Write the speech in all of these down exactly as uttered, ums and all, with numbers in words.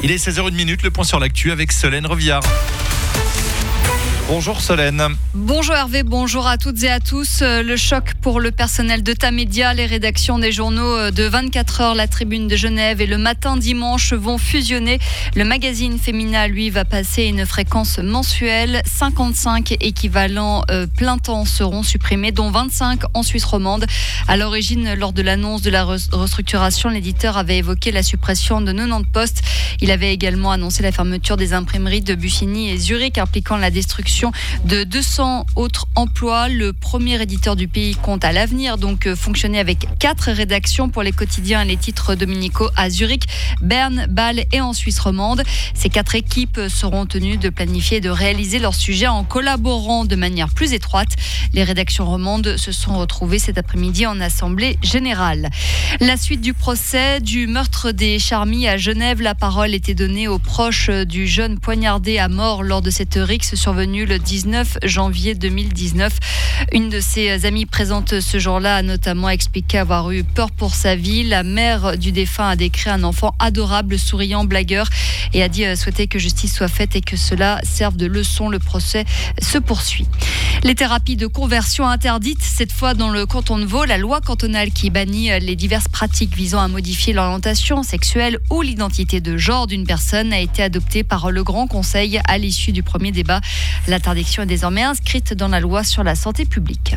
Il est seize heures une minute, le point sur l'actu avec Solène Reviard. Bonjour Solène. Bonjour Hervé, bonjour à toutes et à tous. Le choc pour le personnel de Tamedia. Les rédactions des journaux de vingt-quatre heures, La Tribune de Genève et Le Matin dimanche vont fusionner. Le magazine Femina, lui, va passer une fréquence mensuelle. cinquante-cinq équivalents euh, plein temps seront supprimés, dont vingt-cinq en Suisse romande. À l'origine, lors de l'annonce de la restructuration, l'éditeur avait évoqué la suppression de quatre-vingt-dix postes. Il avait également annoncé la fermeture des imprimeries de Bussigny et Zurich, impliquant la destruction de deux cents autres emplois. Le premier éditeur du pays compte à l'avenir donc fonctionner avec quatre rédactions pour les quotidiens et les titres dominicaux à Zurich, Berne, Bâle et en Suisse romande. Ces quatre équipes seront tenues de planifier et de réaliser leurs sujets en collaborant de manière plus étroite. Les rédactions romandes se sont retrouvées cet après-midi en assemblée générale. La suite du procès du meurtre des Charmy à Genève. La parole était donnée aux proches du jeune poignardé à mort lors de cette rixe survenue le dix-neuf janvier deux mille dix-neuf. Une de ses amies présentes ce jour-là a notamment expliqué avoir eu peur pour sa vie. La mère du défunt a décrit un enfant adorable, souriant, blagueur et a dit souhaiter que justice soit faite et que cela serve de leçon. Le procès se poursuit. Les thérapies de conversion interdites, cette fois dans le canton de Vaud. La loi cantonale qui bannit les diverses pratiques visant à modifier l'orientation sexuelle ou l'identité de genre d'une personne a été adoptée par le Grand Conseil à l'issue du premier débat. L'interdiction est désormais inscrite dans la loi sur la santé publique.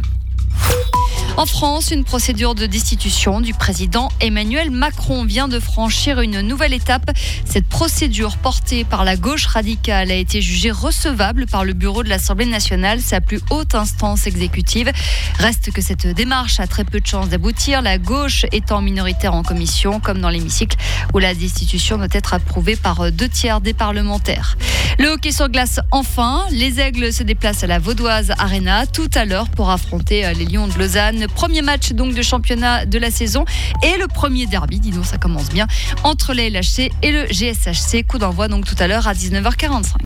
En France, une procédure de destitution du président Emmanuel Macron vient de franchir une nouvelle étape. Cette procédure portée par la gauche radicale a été jugée recevable par le bureau de l'Assemblée nationale, sa plus haute instance exécutive. Reste que cette démarche a très peu de chances d'aboutir, la gauche étant minoritaire en commission, comme dans l'hémicycle, où la destitution doit être approuvée par deux tiers des parlementaires. Le hockey sur glace, enfin. Les Aigles se déplacent à la Vaudoise Arena tout à l'heure pour affronter les Lions de Lausanne. Premier match donc de championnat de la saison et le premier derby, dis donc ça commence bien, entre les L H C et le G S H C. Coup d'envoi donc tout à l'heure à dix-neuf heures quarante-cinq.